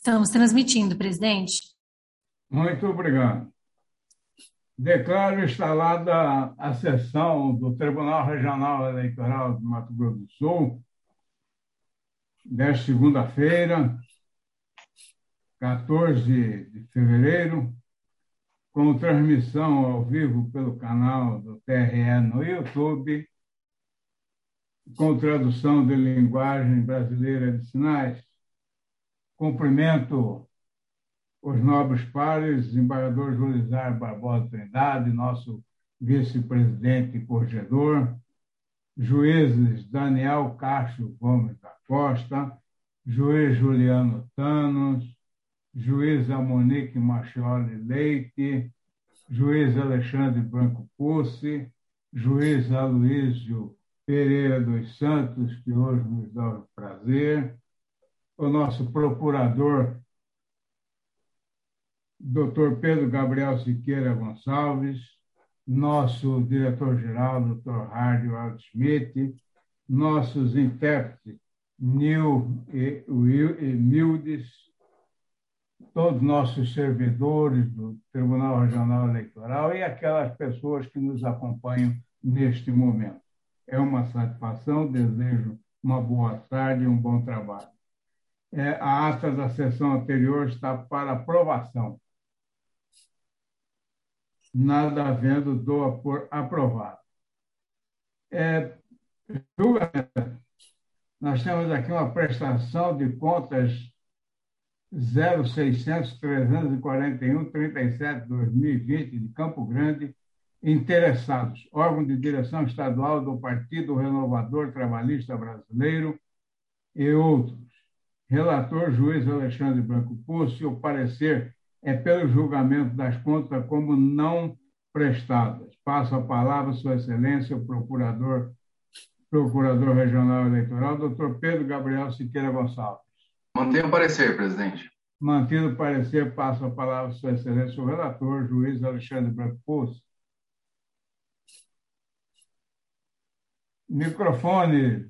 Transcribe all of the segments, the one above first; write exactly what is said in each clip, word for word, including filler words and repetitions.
Estamos transmitindo, presidente. Muito obrigado. Declaro instalada a sessão do Tribunal Regional Eleitoral do Mato Grosso do Sul, desta segunda-feira, quatorze de fevereiro, com transmissão ao vivo pelo canal do T R E no YouTube, com tradução de linguagem brasileira de sinais. Cumprimento os nobres pares, desembargador Julizar Barbosa Trindade, nosso vice-presidente e corregedor, juízes Daniel Castro Gomes da Costa, juiz Juliano Thanos, juíza Monique Machioli Leite, juiz Alexandre Branco Pussi, juiz Aloísio Pereira dos Santos, que hoje nos dá o prazer, o nosso procurador doutor Pedro Gabriel Siqueira Gonçalves, nosso diretor-geral, doutor Hardy Waldschmidt, nossos intérpretes, Nil e Mildes, todos nossos servidores do Tribunal Regional Eleitoral e aquelas pessoas que nos acompanham neste momento. É uma satisfação, desejo uma boa tarde e um bom trabalho. É, a ata da sessão anterior está para aprovação. Nada havendo, dou por aprovado. É, nós temos aqui uma prestação de contas zero seiscentos, trezentos e quarenta e um, trinta e sete, dois mil e vinte, de Campo Grande, interessados, órgão de direção estadual do Partido Renovador Trabalhista Brasileiro e outros. Relator, juiz Alexandre Branco Pussi, o parecer é pelo julgamento das contas como não prestadas. Passo a palavra a Sua Excelência, o Procurador, Procurador Regional Eleitoral, doutor Pedro Gabriel Siqueira Gonçalves. Mantenha o parecer, presidente. Mantido o parecer, passo a palavra a Sua Excelência, o relator, juiz Alexandre Branco Pussi. Microfone.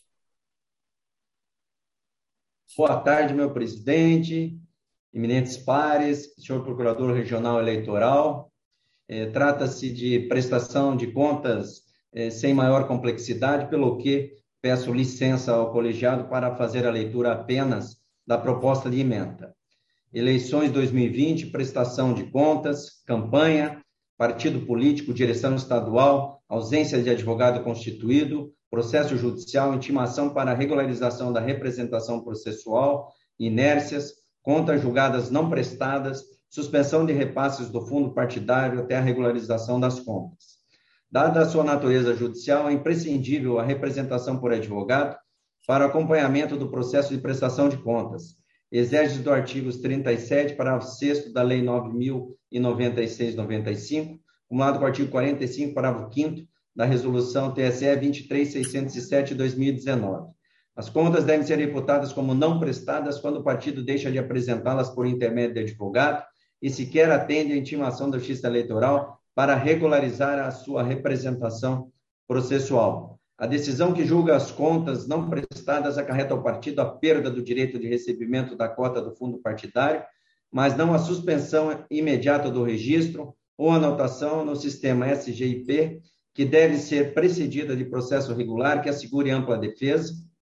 Boa tarde, meu presidente, eminentes pares, senhor Procurador Regional Eleitoral. É, trata-se de prestação de contas é, sem maior complexidade, pelo que peço licença ao colegiado para fazer a leitura apenas da proposta de emenda. Eleições dois mil e vinte, prestação de contas, campanha, partido político, direção estadual, ausência de advogado constituído, processo judicial, intimação para regularização da representação processual, inércias, contas julgadas não prestadas, suspensão de repasses do fundo partidário até a regularização das contas. Dada a sua natureza judicial, é imprescindível a representação por advogado para acompanhamento do processo de prestação de contas. Exerce do artigo trinta e sete, parágrafo sexto da Lei nove mil e noventa e seis noventa e cinco, acumulado com o artigo quarenta e cinco, parágrafo quinto da Resolução T S E vinte e três mil seiscentos e sete de dois mil e dezenove. As contas devem ser reputadas como não prestadas quando o partido deixa de apresentá-las por intermédio de advogado e sequer atende à intimação da Justiça Eleitoral para regularizar a sua representação processual. A decisão que julga as contas não prestadas acarreta ao partido a perda do direito de recebimento da cota do fundo partidário, mas não a suspensão imediata do registro ou anotação no sistema S G I P, que deve ser precedida de processo regular que assegure ampla defesa,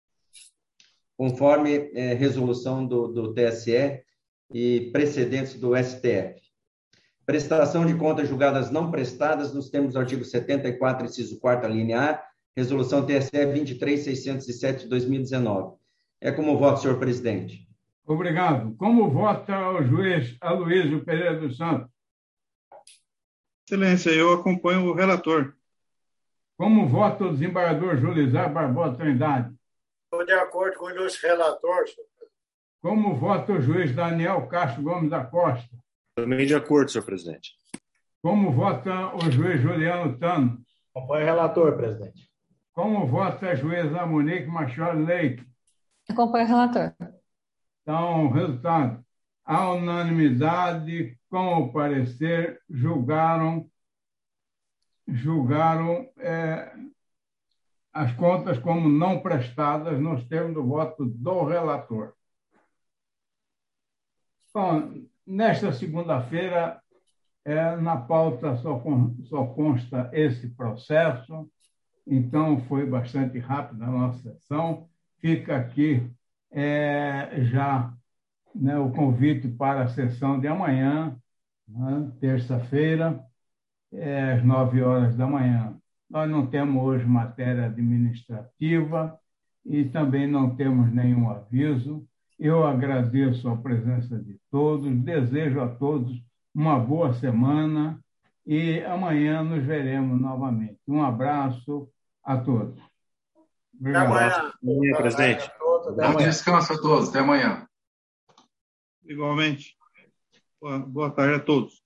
conforme é, resolução do, do T S E e precedentes do S T F. Prestação de contas julgadas não prestadas nos termos do artigo setenta e quatro, inciso quarto, linha A, resolução T S E vinte e três mil seiscentos e sete de dois mil e dezenove. É como voto, senhor presidente. Obrigado. Como vota o juiz Aloísio Pereira dos Santos? Excelência, eu acompanho o relator. Como vota o desembargador Julizar Barbosa Trindade? Estou de acordo com o nosso relator, senhor. Como vota o juiz Daniel Castro Gomes da Costa? Também de acordo, senhor presidente. Como vota o juiz Juliano Thanos? Acompanho o relator, presidente. Como vota a juíza Monique Machioli Leite? Acompanho o relator. Então, resultado. A unanimidade, com o parecer, julgaram, julgaram é, as contas como não prestadas nos termos do voto do relator. Bom, nesta segunda-feira, é, na pauta só, con, só consta esse processo, então foi bastante rápida a nossa sessão. Fica aqui é, já, né, o convite para a sessão de amanhã, né, terça-feira, é, às nove horas da manhã. Nós não temos hoje matéria administrativa e também não temos nenhum aviso. Eu agradeço a presença de todos, desejo a todos uma boa semana e amanhã nos veremos novamente. Um abraço a todos. Obrigado. Até amanhã. Bom, presidente. Bom descanso a todos. Até amanhã. Igualmente. Boa, boa tarde a todos.